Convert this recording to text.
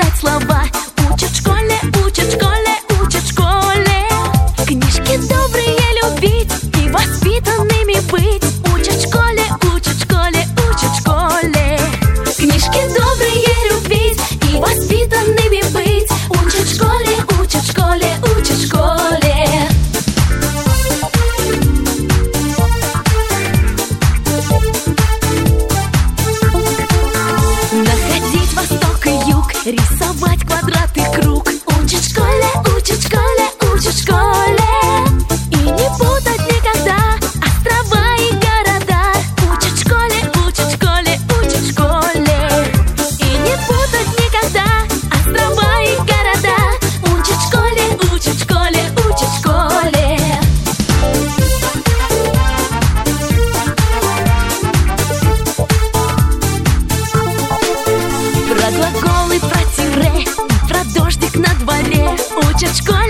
читать слова. Учат в школе, учат в школе, учат в школе. Книжки добрые любить и воспитанными быть. Учат в школе, учат в школе, учат в школе. Книжки добрые любить и воспитанными быть. Учат в школе, учат в школе, учат в школе. Находить восток и юг, рисовать квадрат и круг. Учат в школе, учат в школе, учат в школе. И не путать никогда острова и города. Учат в школе, учат в школе, учат в школе. И не путать никогда острова и города. Учат в школе, учат в школе, учат в школе. Про глаголы, про тире и про дождик на дворе. Учат в школе.